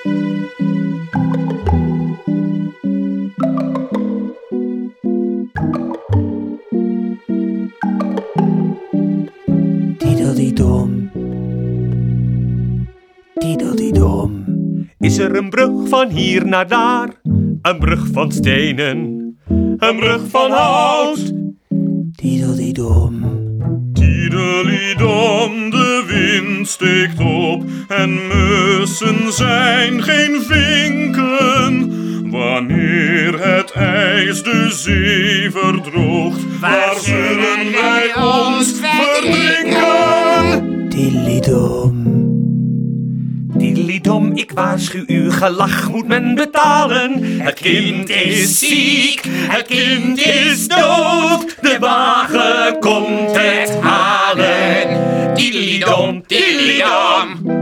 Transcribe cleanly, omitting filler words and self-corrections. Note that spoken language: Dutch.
Diedeldidom. Diedeldidom. Is er een brug van hier naar daar? Een brug van stenen, een brug van hout. Diedeldidom. Diedelidom, de wind steekt op en mussen zijn geen vinken. Wanneer het ijs de zee verdroogt, waar zullen wij ons verdrinken? Diedeldidom. Diedelidom, ik waarschuw u, gelach moet men betalen. Het kind is ziek, het kind is dood. De wagen komt het halen. Diedelidom, diedelidom.